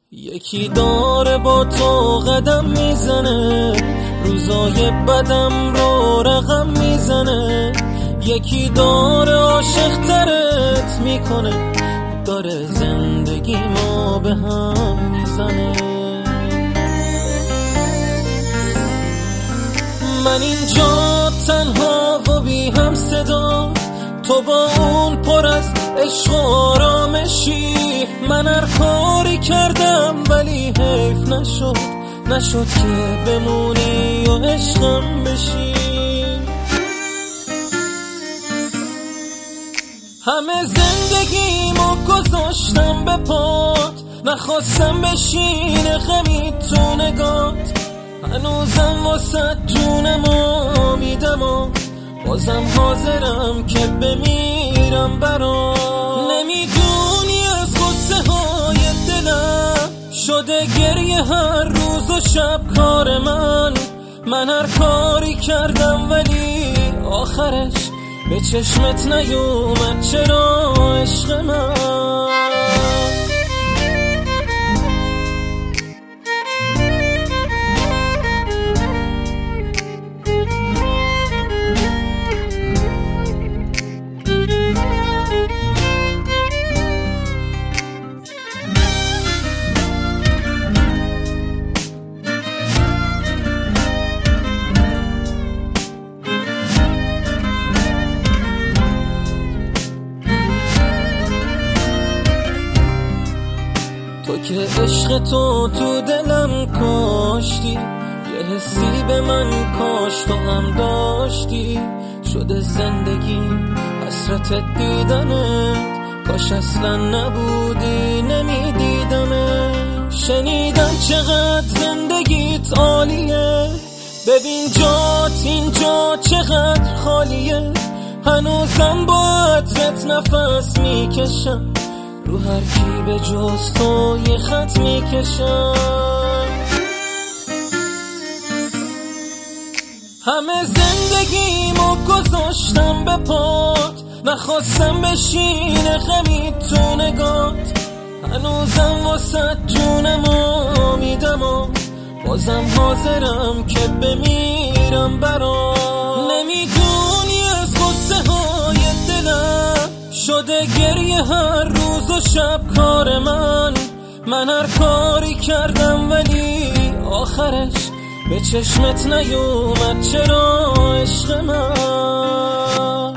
یکی داره با تو قدم میزنه، روزای بدم رو رقم میزنه. یکی داره عاشق ترت میکنه، داره زندگی ما به هم میزنه. من اینجا تنها و بی هم صدا، تو با اون پر از عشق و آرامشی. من هر کاری کردم ولی حیف نشد که بمونی و عشقم بشی. همه زندگیمو گذاشتم به پات، نخواستم بشینه غمی تو نگات. هنوزم واسه جونمو میدم و بازم حاضرم که بمیرم برات. نمیدونی از غصه های دلم شده گریه هر روز و شب کار من هر کاری کردم ولی آخرش به چشمت نیومد. چرا عشق من؟ تو که عشق تو دلم کاشتی، یه حسی به من کاش تو هم داشتی. شده زندگی حسرت دیدنت، کاش اصلا نبودی نمیدیدمت. شنیدم چقدر زندگیت عالیه، ببین جات اینجا چقدر خالیه. هنوزم با عطرت نفس میکشم، رو هر کی به جز تو یه خط میکشم. همه زندگیمو گذاشتم به پات، نخواستم بشینه غمی تو نگات. هنوزم واسه جونمو میدم و بازم حاضرم که بمیرم برات. نمیدونی از غصه های دلم شده گریه هر روز و شب کار من هر کاری کردم ولی آخرش به چشمت نیومد. چرا عشق من؟